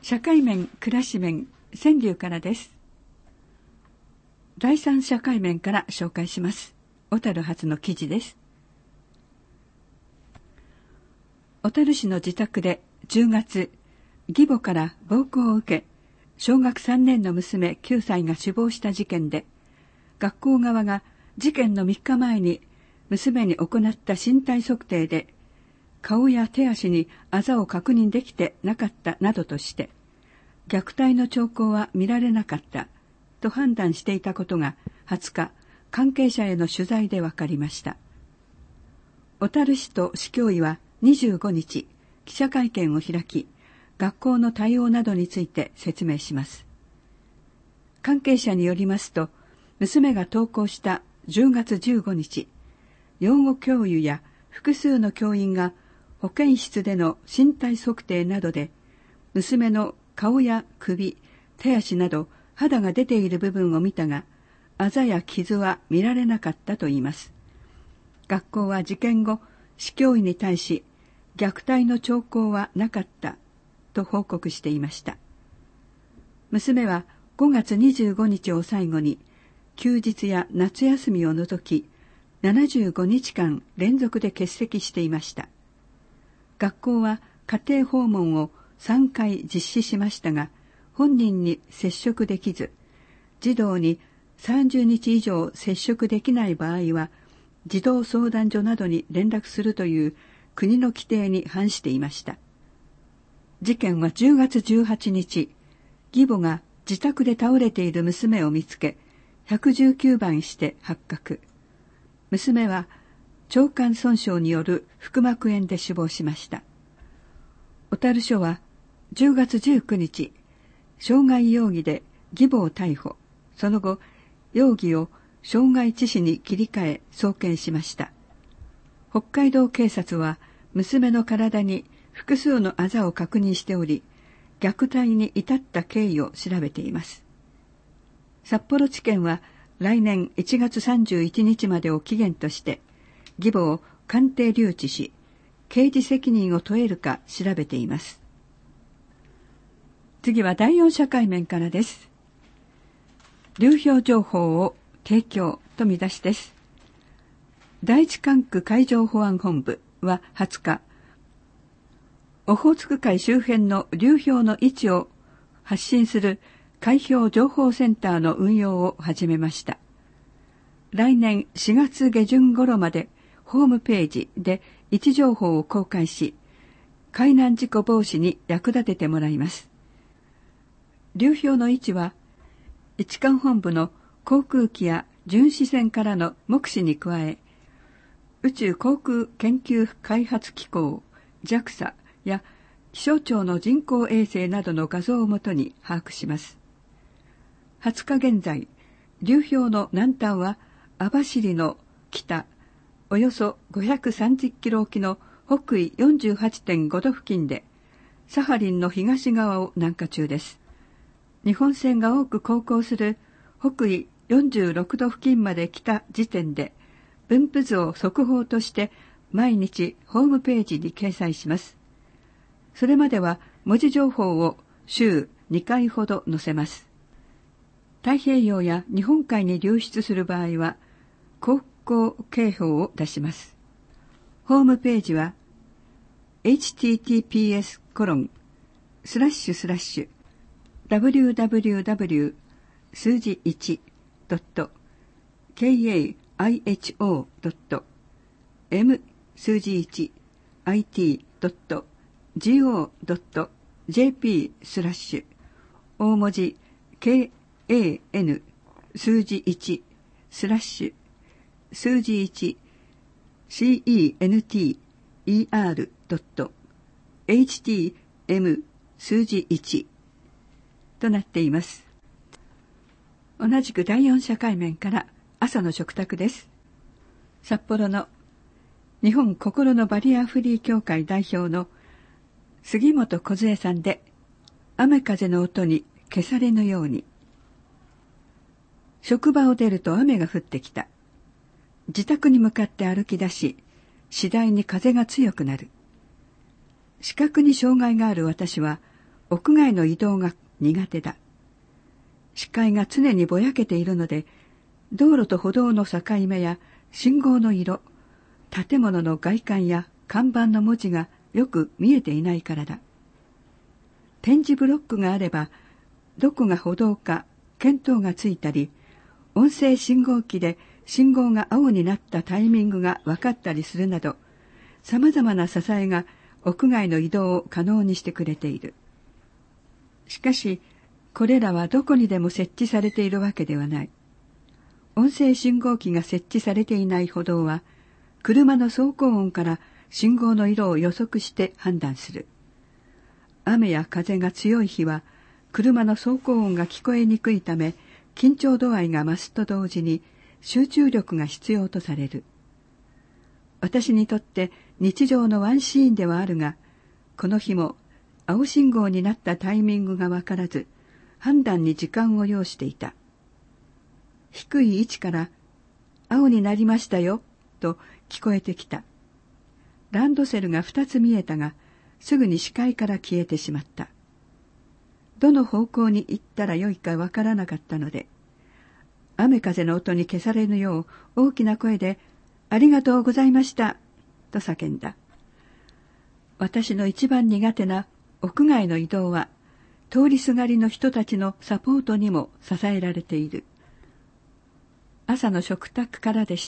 社会面、暮らし面、川柳からです。第三社会面から紹介します。小樽発の記事です。小樽市の自宅で10月、義母から暴行を受け、小学3年の娘9歳が死亡した事件で、学校側が事件の3日前に娘に行った身体測定で、顔や手足にあざを確認できてなかったなどとして、虐待の兆候は見られなかったと判断していたことが20日、関係者への取材で分かりました。小樽市と市教委は25日、記者会見を開き、学校の対応などについて説明します。関係者によりますと、娘が登校した10月15日、養護教諭や複数の教員が保健室での身体測定などで、娘の顔や首、手足など肌が出ている部分を見たが、あざや傷は見られなかったといいます。学校は事件後、市教委に対し、虐待の兆候はなかったと報告していました。娘は5月25日を最後に、休日や夏休みを除き、75日間連続で欠席していました。学校は家庭訪問を3回実施しましたが、本人に接触できず、児童に30日以上接触できない場合は、児童相談所などに連絡するという国の規定に反していました。事件は10月18日、義母が自宅で倒れている娘を見つけ、119番して発覚。娘は腸管損傷による腹膜炎で死亡しました。小樽署は10月19日、傷害容疑で義母を逮捕。その後、容疑を傷害致死に切り替え送検しました。北海道警察は娘の体に複数のあざを確認しており、虐待に至った経緯を調べています。札幌地検は来年1月31日までを期限として、義母を鑑定留置し、刑事責任を問えるか調べています。次は第4社会面からです。流氷情報を提供と見出しです。第一管区海上保安本部は20日、オホーツク海周辺の流氷の位置を発信する海氷情報センターの運用を始めました。来年4月下旬頃までホームページで位置情報を公開し、海難事故防止に役立ててもらいます。流氷の位置は、一管本部の航空機や巡視船からの目視に加え、宇宙航空研究開発機構 JAXA や気象庁の人工衛星などの画像をもとに把握します。20日現在、流氷の南端は網走の北、およそ530キロ沖の北緯 48.5 度付近で、サハリンの東側を南下中です。日本船が多く航行する北緯46度付近まで来た時点で、分布図を速報として毎日ホームページに掲載します。それまでは文字情報を週2回ほど載せます。太平洋や日本海に流出する場合は、航行警報を出します。ホームページは https://www 数字 1.kaiho.m 数字 1it.go.jp 大文字 kan 数字1数字 1center.htm 数字1となっています。同じく第4社会面から朝の食卓です。札幌の日本心のバリアフリー協会代表の杉本梢さんで、雨風の音に消されぬように。職場を出ると雨が降ってきた。自宅に向かって歩き出し、次第に風が強くなる。視覚に障害がある私は、 屋外の移動が苦手だ。視界が常にぼやけているので、道路と歩道の境目や信号の色、建物の外観や看板の文字がよく見えていないからだ。点字ブロックがあれば、どこが歩道か見当がついたり、音声信号機で信号が青になったタイミングが分かったりするなど、さまざまな支えが屋外の移動を可能にしてくれている。しかし、これらはどこにでも設置されているわけではない。音声信号機が設置されていない歩道は、車の走行音から信号の色を予測して判断する。雨や風が強い日は、車の走行音が聞こえにくいため、緊張度合いが増すと同時に集中力が必要とされる。私にとって日常のワンシーンではあるが、この日も青信号になったタイミングがわからず、判断に時間を要していた。低い位置から青になりましたよと聞こえてきた。ランドセルが2つ見えたが、すぐに視界から消えてしまった。どの方向に行ったらよいかわからなかったので、雨風の音に消されぬよう大きな声で、ありがとうございました、と叫んだ。私の一番苦手な屋外の移動は、通りすがりの人たちのサポートにも支えられている。朝の食卓からでした。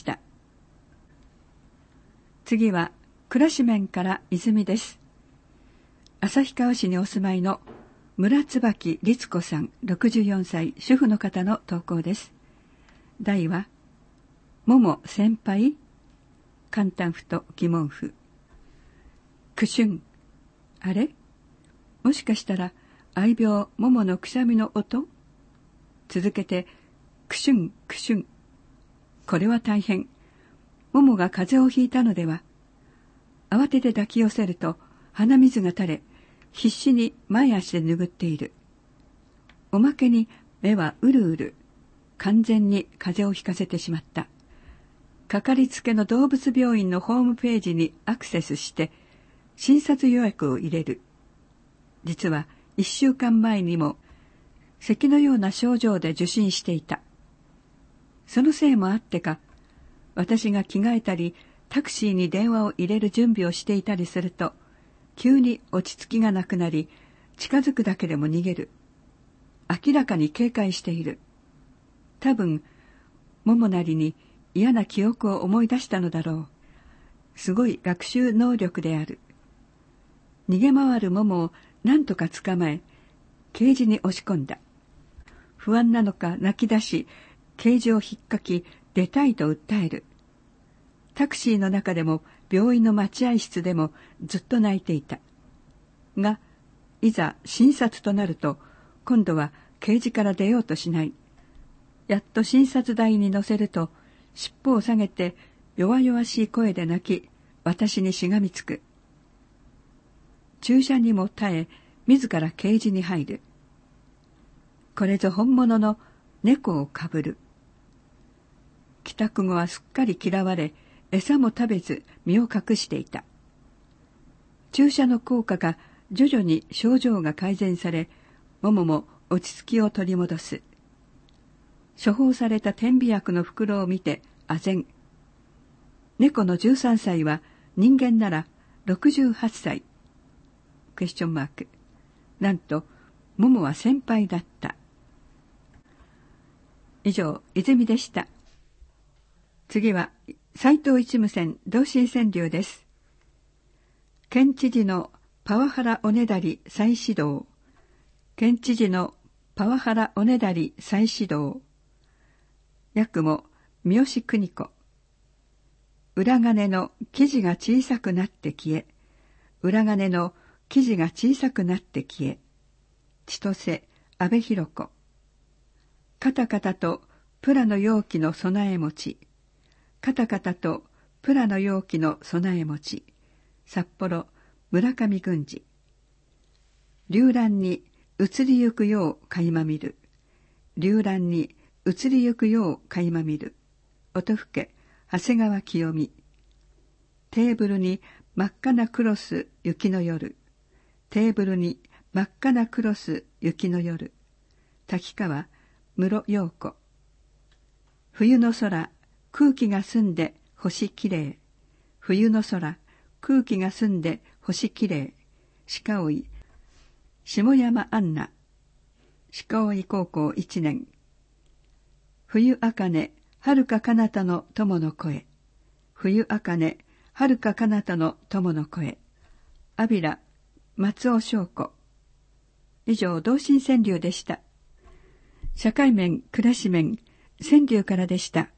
次は、倉紙から泉です。旭川市にお住まいの村椿律子さん64歳主婦の方の投稿です。題は、もも先輩簡単符と疑問符。くしゅん。あれ？もしかしたら愛病もものくしゃみの音？続けて、くしゅんくしゅん。これは大変。ももが風邪をひいたのでは。慌てて抱き寄せると鼻水が垂れ、必死に前足で拭っている。おまけに目はうるうる。完全に風邪をひかせてしまった。かかりつけの動物病院のホームページにアクセスして診察予約を入れる。実は1週間前にも咳のような症状で受診していた。そのせいもあってか、私が着替えたりタクシーに電話を入れる準備をしていたりすると、急に落ち着きがなくなり、近づくだけでも逃げる。明らかに警戒している。多分、ももなりに嫌な記憶を思い出したのだろう。すごい学習能力である。逃げ回るももを何とか捕まえ、ケージに押し込んだ。不安なのか泣き出し、ケージを引っかき、出たいと訴える。タクシーの中でも病院の待合室でもずっと泣いていた。が、いざ診察となると、今度はケージから出ようとしない。やっと診察台に乗せると、尻尾を下げて弱々しい声で泣き、私にしがみつく。注射にも耐え、自らケージに入る。これぞ本物の猫をかぶる。帰宅後はすっかり嫌われ、餌も食べず身を隠していた。注射の効果が徐々に症状が改善され、ももも落ち着きを取り戻す。処方された点鼻薬の袋を見て唖然。猫の13歳は人間なら68歳。クエスチョンマーク。なんと、ももは先輩だった。以上、泉でした。次は、斉藤一無線同心川柳です。県知事のパワハラおねだり再始動。県知事のパワハラおねだり再始動。訳も三好邦子。裏金の生地が小さくなって消え、裏金の生地が小さくなって消え、千歳阿部寛子。カタカタとプラの容器の備え持ち。カタカタとプラの容器の備え持ち。札幌村上郡司。流蘭に移りゆくよう垣間見る。流蘭に移りゆくよう垣間見る。音更長谷川清美。テーブルに真っ赤なクロス雪の夜。テーブルに真っ赤なクロス雪の夜。滝川室陽子。冬の空、空気が澄んで星きれい。冬の空、空気が澄んで星きれい。鹿追下山アンナ。鹿追高校1年。冬茜、遥か彼方の友の声。冬茜、遥か彼方の友の声。阿比良、松尾翔子。以上、同心川柳でした。社会面、暮らし面、川柳からでした。